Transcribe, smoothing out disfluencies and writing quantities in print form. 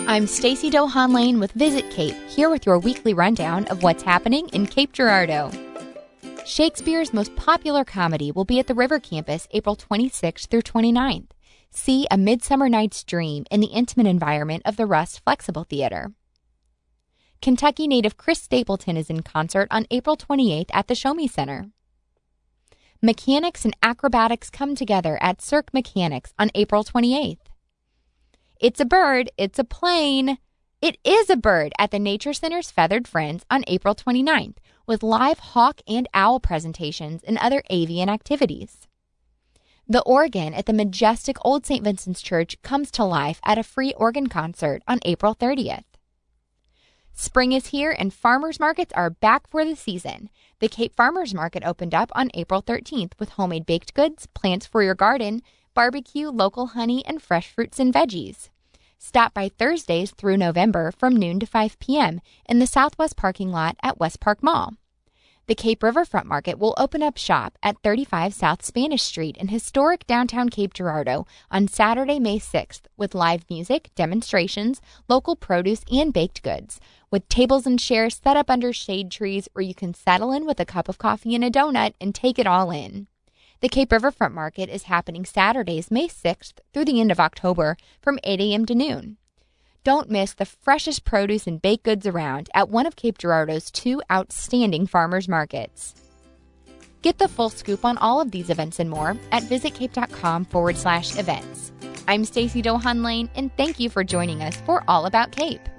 I'm Stacey Dohan Lane with Visit Cape, here with your weekly rundown of what's happening in Cape Girardeau. Shakespeare's most popular comedy will be at the River Campus April 26th through 29th. See A Midsummer Night's Dream in the intimate environment of the Rust Flexible Theater. Kentucky native Chris Stapleton is in concert on April 28th at the Show Me Center. Mechanics and acrobatics come together at Cirque Mechanics on April 28th. It's a bird, it's a plane. It is a bird at the Nature Center's Feathered Friends on April 29th with live hawk and owl presentations and other avian activities. The organ at the majestic Old St. Vincent's Church comes to life at a free organ concert on April 30th. Spring is here and farmers markets are back for the season. The Cape Farmers Market opened up on April 13th with homemade baked goods, plants for your garden, barbecue, local honey, and fresh fruits and veggies. Stop by Thursdays through November from noon to 5 p.m. in the Southwest parking lot at West Park Mall. The Cape Riverfront Market will open up shop at 35 South Spanish Street in historic downtown Cape Girardeau on Saturday, May 6th with live music, demonstrations, local produce, and baked goods, with tables and chairs set up under shade trees where you can settle in with a cup of coffee and a donut and take it all in. The Cape Riverfront Market is happening Saturdays, May 6th through the end of October from 8 a.m. to noon. Don't miss the freshest produce and baked goods around at one of Cape Girardeau's two outstanding farmers markets. Get the full scoop on all of these events and more at visitcape.com/events. I'm Stacey Dohan Lane, and thank you for joining us for All About Cape.